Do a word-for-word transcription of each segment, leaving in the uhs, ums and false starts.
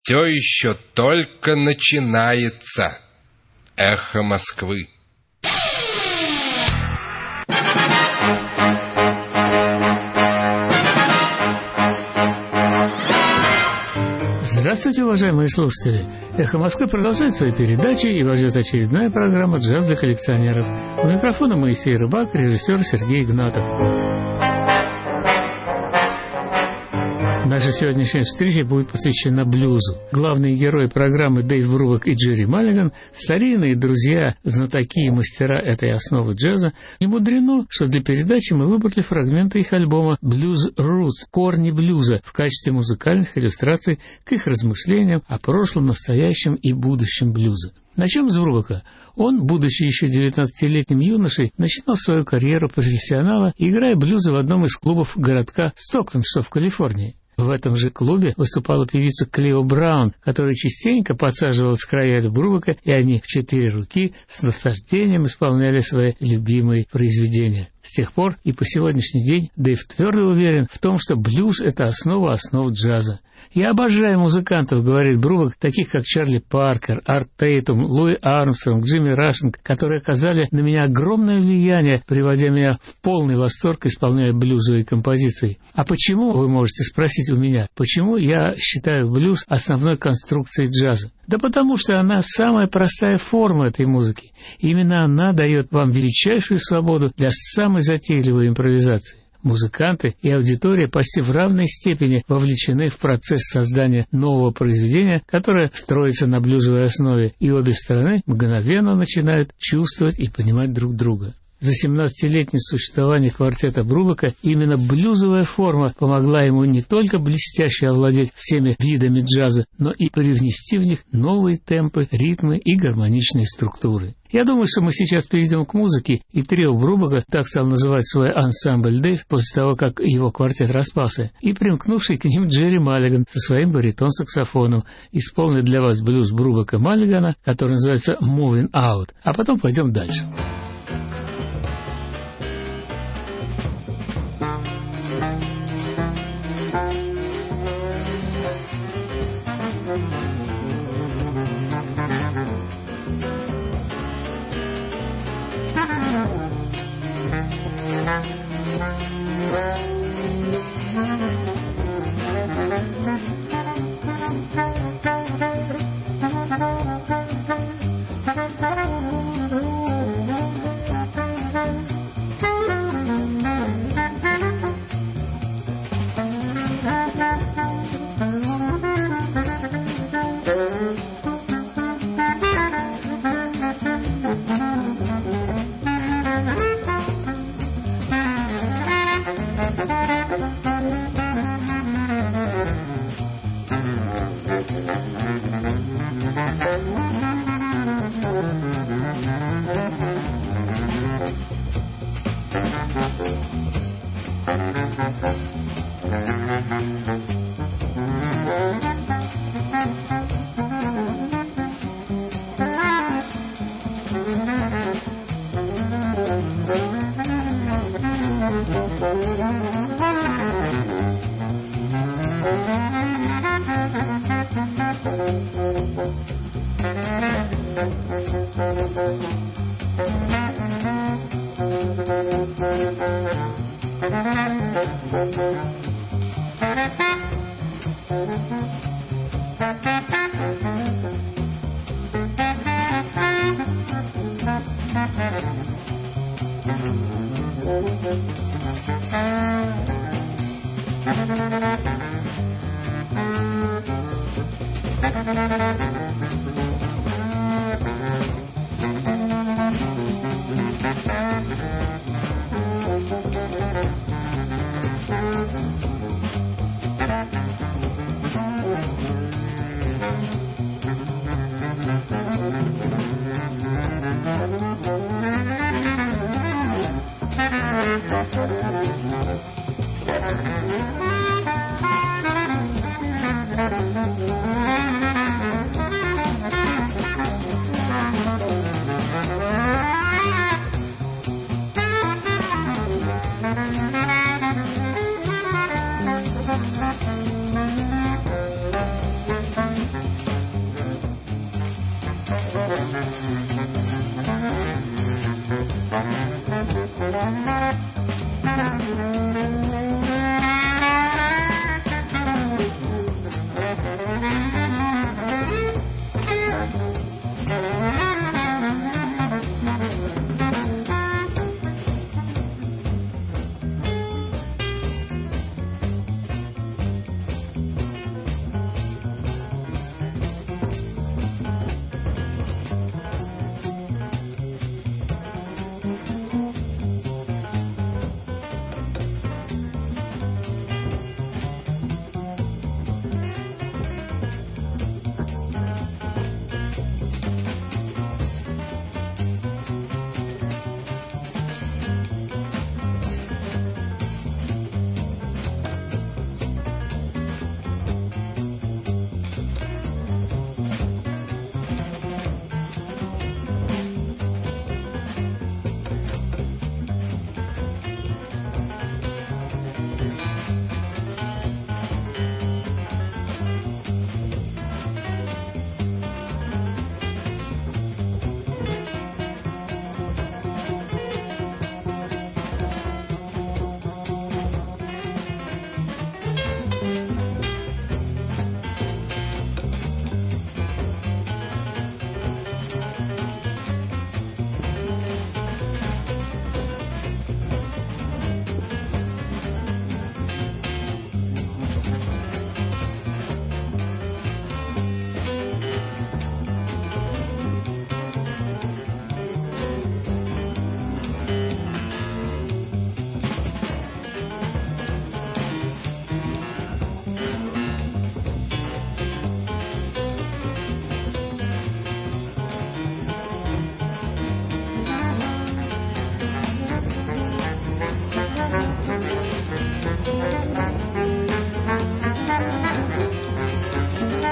все еще только начинается. Эхо Москвы. Здравствуйте, уважаемые слушатели! «Эхо Москвы» продолжает свои передачи, и вас ждет очередная программа «Джаз для коллекционеров». У микрофона Моисей Рыбак, режиссер Сергей Игнатов. Наша сегодняшняя встреча будет посвящена блюзу. Главные герои программы Дэйв Брубак и Джерри Маллиган, старинные друзья, знатоки и мастера этой основы джаза. Не мудрено, что для передачи мы выбрали фрагменты их альбома «Blues Roots» — «Корни блюза» в качестве музыкальных иллюстраций к их размышлениям о прошлом, настоящем и будущем блюза. Начнем с Брубака. Он, будучи еще девятнадцатилетним юношей, начинал свою карьеру профессионала, играя блюзы в одном из клубов городка Стоктон, что в Калифорнии. В этом же клубе выступала певица Клео Браун, которая частенько подсаживалась к роялю Брубака, и они в четыре руки с наслаждением исполняли свои любимые произведения. С тех пор и по сегодняшний день Дэйв твердо уверен в том, что блюз — это основа основ джаза. «Я обожаю музыкантов», — говорит Брубак, таких как Чарли Паркер, Арт Тейтум, Луи Армстронг, Джимми Рашинг, которые оказали на меня огромное влияние, приводя меня в полный восторг, исполняя блюзовые композиции. А почему, вы можете спросить у меня, почему я считаю блюз основной конструкцией джаза? Да потому что она самая простая форма этой музыки. Именно она дает вам величайшую свободу для самой затейливой импровизации. Музыканты и аудитория почти в равной степени вовлечены в процесс создания нового произведения, которое строится на блюзовой основе, и обе стороны мгновенно начинают чувствовать и понимать друг друга. За семнадцатилетнее существование квартета Брубака именно блюзовая форма помогла ему не только блестяще овладеть всеми видами джаза, но и привнести в них новые темпы, ритмы и гармоничные структуры. Я думаю, что мы сейчас перейдем к музыке, и трио Брубака, так стал называть свой ансамбль Дэйв после того, как его квартет распался, и примкнувший к ним Джерри Маллиган со своим баритон-саксофоном исполнит для вас блюз Брубака Маллигана, который называется «Moving Out», а потом пойдем дальше.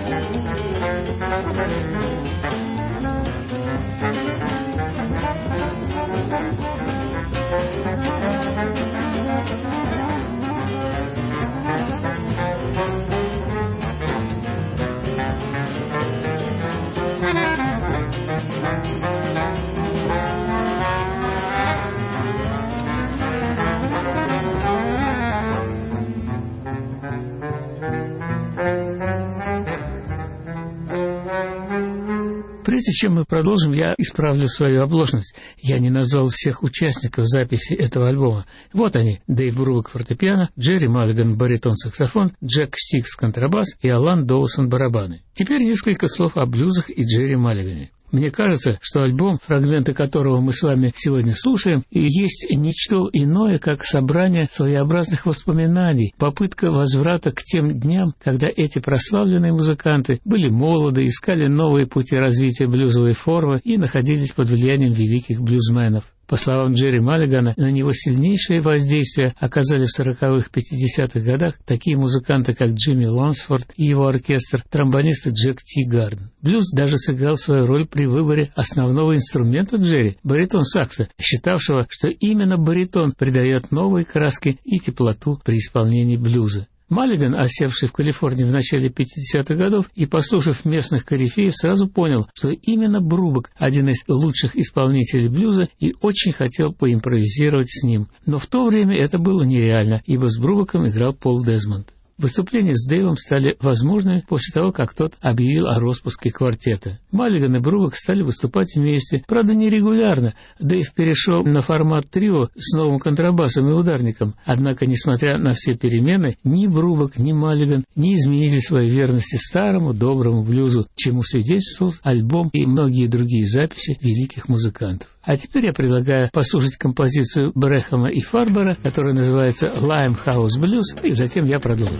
Прежде чем мы продолжим, я исправлю свою оплошность. Я не назвал всех участников записи этого альбома. Вот они: Дэйв Брувок фортепиано, Джерри Маллиган баритон-саксофон, Джек Стикс контрабас и Алан Доусон барабаны. Теперь несколько слов о блюзах и Джерри Маллигане. Мне кажется, что альбом, фрагменты которого мы с вами сегодня слушаем, есть ничто иное, как собрание своеобразных воспоминаний, попытка возврата к тем дням, когда эти прославленные музыканты были молоды, искали новые пути развития блюзовой формы и находились под влиянием великих блюзменов. По словам Джерри Маллигана, на него сильнейшее воздействие оказали в сороковых-пятидесятых годах такие музыканты, как Джимми Лонсфорд и его оркестр, тромбонисты Джек Тигарден. Блюз даже сыграл свою роль при выборе основного инструмента Джерри – баритон-сакса, считавшего, что именно баритон придает новые краски и теплоту при исполнении блюза. Маллиган, осевший в Калифорнии в начале пятидесятых годов и послушав местных корифеев, сразу понял, что именно Брубак – один из лучших исполнителей блюза, и очень хотел поимпровизировать с ним. Но в то время это было нереально, ибо с Брубаком играл Пол Дезмонд. Выступления с Дэйвом стали возможными после того, как тот объявил о распуске квартета. Маллиган и Брубак стали выступать вместе, правда нерегулярно. Дэйв перешел на формат трио с новым контрабасом и ударником. Однако, несмотря на все перемены, ни Брубак, ни Маллиган не изменили своей верности старому доброму блюзу, чему свидетельствовал альбом и многие другие записи великих музыкантов. А теперь я предлагаю послушать композицию Брэхэма и Фарбера, которая называется «Limehouse Blues», и затем я продолжу.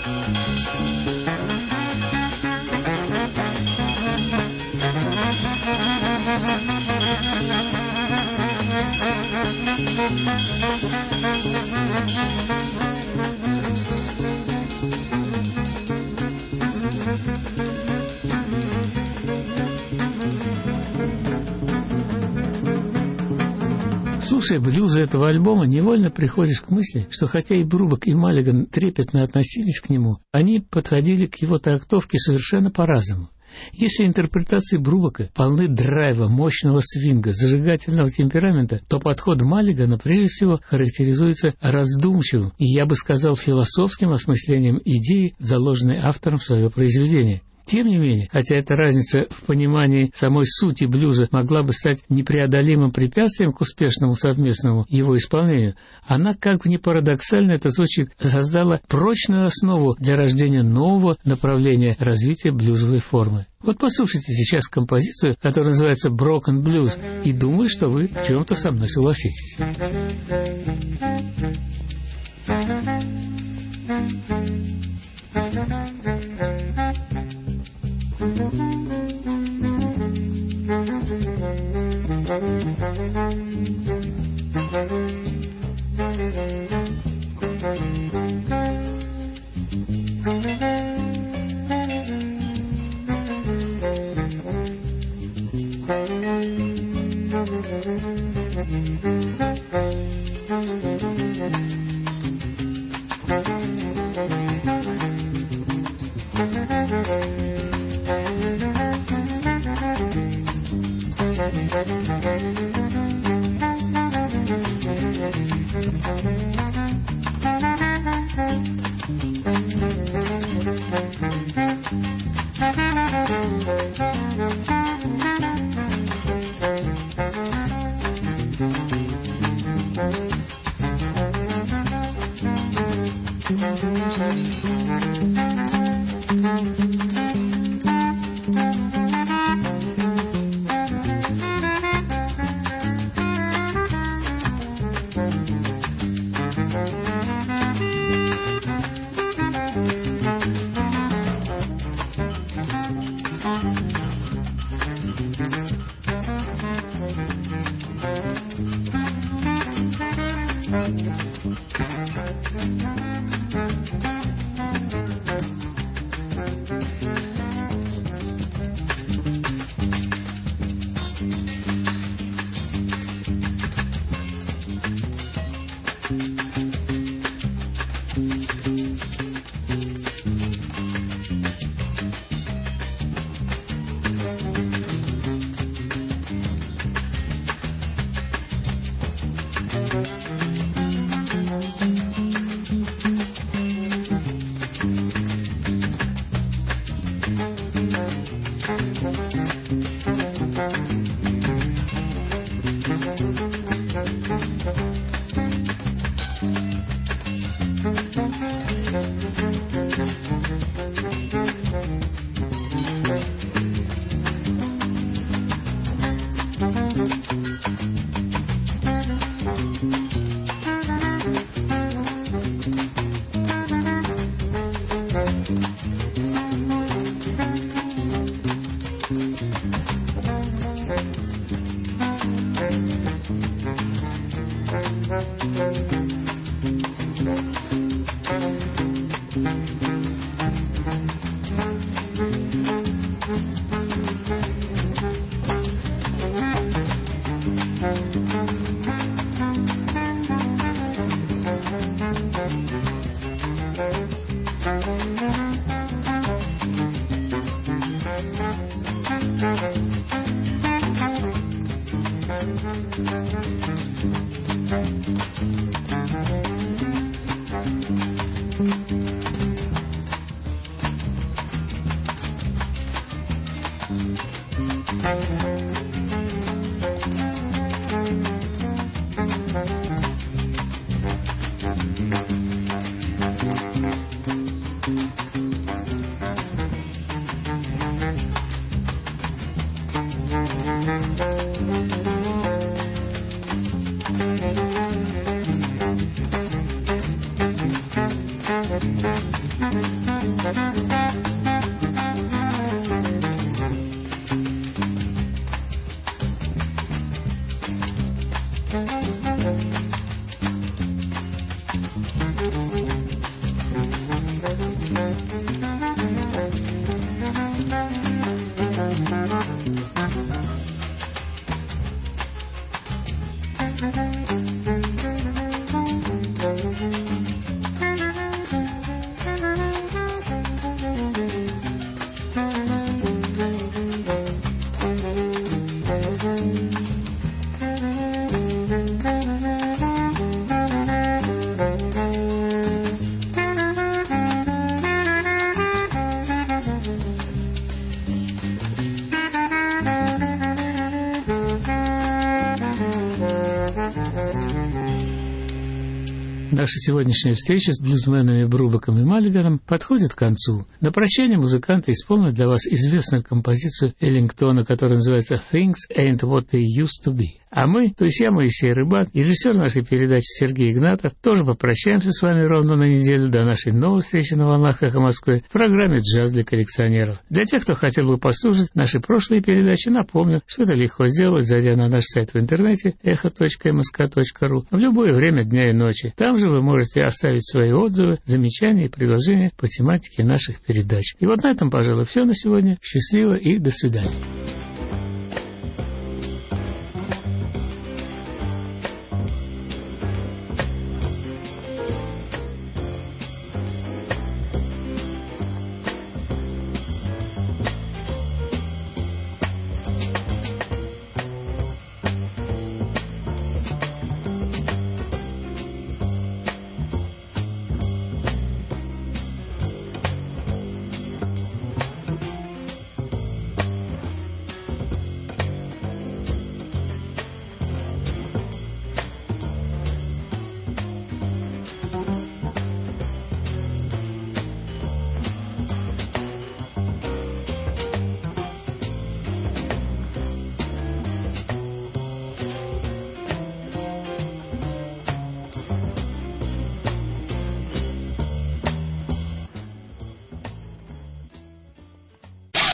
Слушая блюзы этого альбома, невольно приходишь к мысли, что хотя и Брубак, и Маллиган трепетно относились к нему, они подходили к его трактовке совершенно по-разному. Если интерпретации Брубака полны драйва, мощного свинга, зажигательного темперамента, то подход Маллигана прежде всего характеризуется раздумчивым и, я бы сказал, философским осмыслением идеи, заложенной автором в свое произведение. Тем не менее, хотя эта разница в понимании самой сути блюза могла бы стать непреодолимым препятствием к успешному совместному его исполнению, она, как бы ни парадоксально это звучит, создала прочную основу для рождения нового направления развития блюзовой формы. Вот послушайте сейчас композицию, которая называется «Broken Blues», и думаю, что вы в чем-то со мной согласитесь. Thank you. наша сегодняшняя встреча с блюзменами Брубаком и Маллиганом подходит к концу. На прощание музыканты исполнят для вас известную композицию Эллингтона, которая называется «Things ain't what they used to be». А мы, то есть я, Моисей Рыбак, режиссер нашей передачи Сергей Игнатов, тоже попрощаемся с вами ровно на неделю до нашей новой встречи на волнах «Эхо Москвы» в программе «Джаз для коллекционеров». Для тех, кто хотел бы послушать наши прошлые передачи, напомню, что это легко сделать, зайдя на наш сайт в интернете эхо точка эм эс ка точка ру в любое время дня и ночи. Там же вы можете оставить свои отзывы, замечания и предложения по тематике наших передач. И вот на этом, пожалуй, все на сегодня. Счастливо и до свидания.